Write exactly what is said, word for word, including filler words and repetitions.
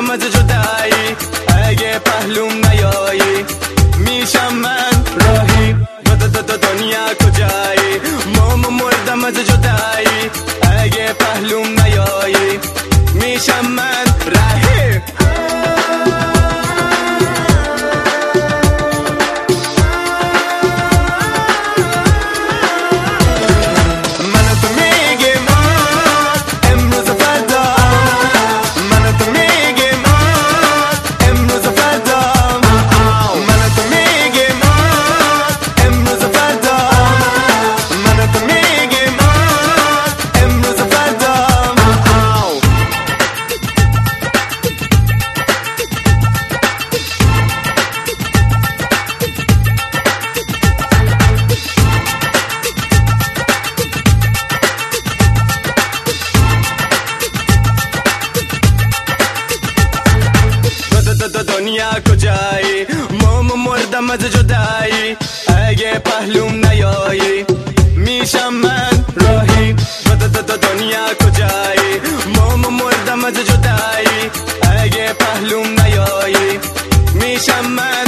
مردم از جدایی، اگه پهلوم نیایی میشم من راهی. دو دو دو دنیا کجایی؟ ماما مردم از جدایی، اگه پهلوم نیایی میشم من راهی. دنیا کجایی؟ ماما مردم از جدایی، اگه پهلوم نیایی میشم من راهی. دنیا کجایی؟ ماما مردم از جدایی، اگه پهلوم نیایی میشم من